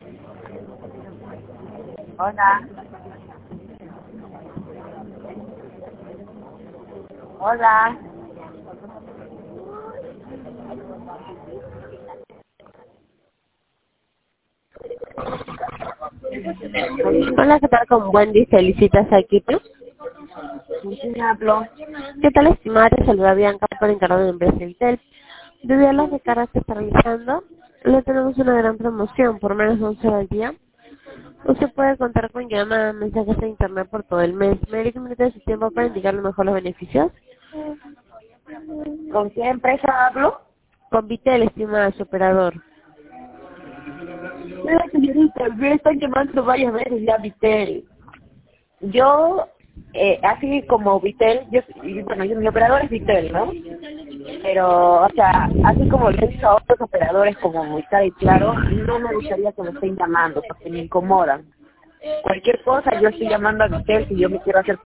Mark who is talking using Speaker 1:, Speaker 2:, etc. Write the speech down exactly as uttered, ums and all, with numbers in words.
Speaker 1: Hola. Hola.
Speaker 2: Hola, ¿qué tal? Con Wendy, felicitas aquí tú.
Speaker 1: ¿Con quién hablo?
Speaker 2: ¿Qué tal, estimada? Te saluda Bianca por encargo de empresa Intel. Debido a las recargas que está realizando, le tenemos una gran promoción por menos de once al día. Usted puede contar con llamadas, mensajes de internet por todo el mes. Me dedico un minuto de su tiempo para indicarle mejor los beneficios.
Speaker 1: ¿Con qué empresa hablo?
Speaker 2: Con Vitel, estimada, su operador.
Speaker 1: Mira, señorita, me están llamando varias veces ya Vitel. Yo, eh, así como Vitel, yo, y bueno, yo, mi operador es Vitel, ¿no? Pero, o sea, así como le he dicho a otros operadores como Movistar y Claro, no me gustaría que me estén llamando porque me incomodan. Cualquier cosa, yo estoy llamando a Vitel si yo me quiero hacer